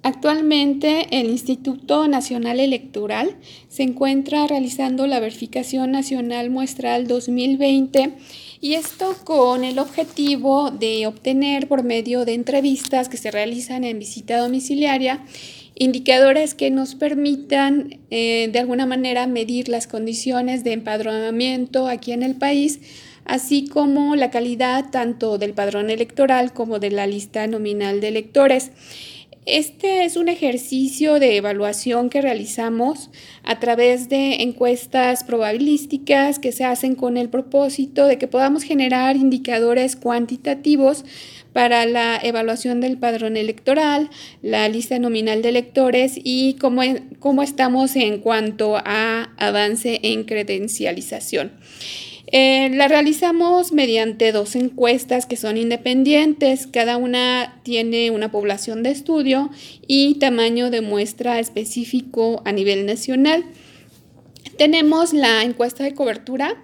Actualmente, el Instituto Nacional Electoral se encuentra realizando la verificación nacional muestral 2020 y esto con el objetivo de obtener por medio de entrevistas que se realizan en visita domiciliaria indicadores que nos permitan de alguna manera medir las condiciones de empadronamiento aquí en el país, así como la calidad tanto del padrón electoral como de la lista nominal de electores. Este es un ejercicio de evaluación que realizamos a través de encuestas probabilísticas que se hacen con el propósito de que podamos generar indicadores cuantitativos para la evaluación del padrón electoral, la lista nominal de electores y cómo estamos en cuanto a avance en credencialización. La realizamos mediante 2 encuestas que son independientes, cada una tiene una población de estudio y tamaño de muestra específico a nivel nacional. Tenemos la encuesta de cobertura,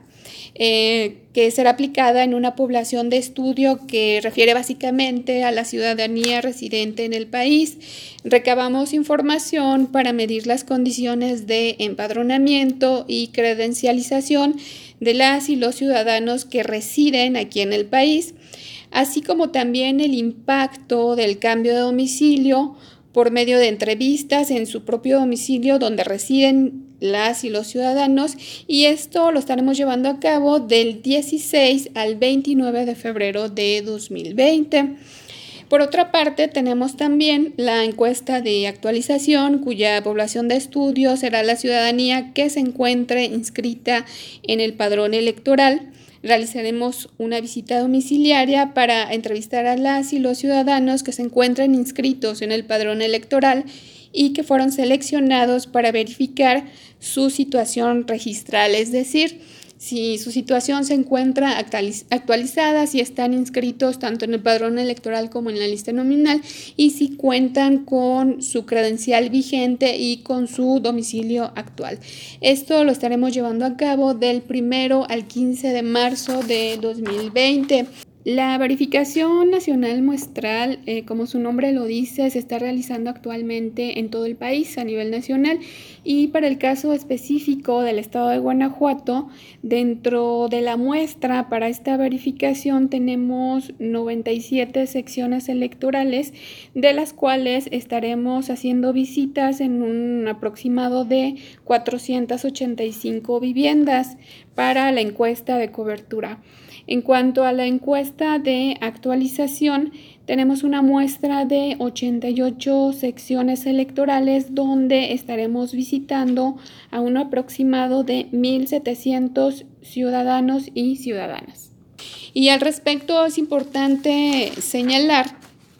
que será aplicada en una población de estudio que refiere básicamente a la ciudadanía residente en el país. Recabamos información para medir las condiciones de empadronamiento y credencialización de las y los ciudadanos que residen aquí en el país, así como también el impacto del cambio de domicilio por medio de entrevistas en su propio domicilio donde residen las y los ciudadanos, y esto lo estaremos llevando a cabo del 16 al 29 de febrero de 2020. Por otra parte, tenemos también la encuesta de actualización, cuya población de estudio será la ciudadanía que se encuentre inscrita en el padrón electoral. Realizaremos una visita domiciliaria para entrevistar a las y los ciudadanos que se encuentran inscritos en el padrón electoral y que fueron seleccionados para verificar su situación registral, es decir, si su situación se encuentra actualizada, si están inscritos tanto en el padrón electoral como en la lista nominal y si cuentan con su credencial vigente y con su domicilio actual. Esto lo estaremos llevando a cabo del 1 al 15 de marzo de 2020. La verificación nacional muestral, como su nombre lo dice, se está realizando actualmente en todo el país a nivel nacional y para el caso específico del estado de Guanajuato, dentro de la muestra para esta verificación tenemos 97 secciones electorales, de las cuales estaremos haciendo visitas en un aproximado de 485 viviendas para la encuesta de cobertura. En cuanto a la encuesta de actualización, tenemos una muestra de 88 secciones electorales donde estaremos visitando a un aproximado de 1,700 ciudadanos y ciudadanas. Y al respecto es importante señalar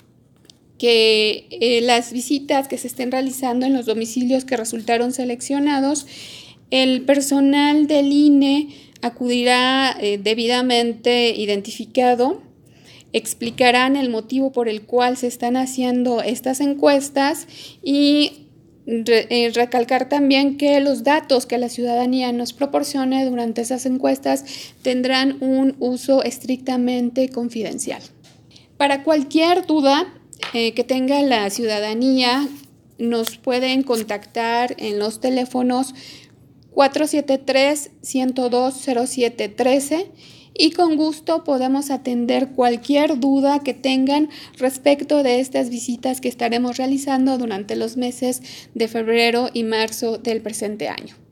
que las visitas que se estén realizando en los domicilios que resultaron seleccionados, el personal del INE acudirá debidamente identificado, explicarán el motivo por el cual se están haciendo estas encuestas y recalcar también que los datos que la ciudadanía nos proporcione durante esas encuestas tendrán un uso estrictamente confidencial. Para cualquier duda que tenga la ciudadanía, nos pueden contactar en los teléfonos 473-102-0713 y con gusto podemos atender cualquier duda que tengan respecto de estas visitas que estaremos realizando durante los meses de febrero y marzo del presente año.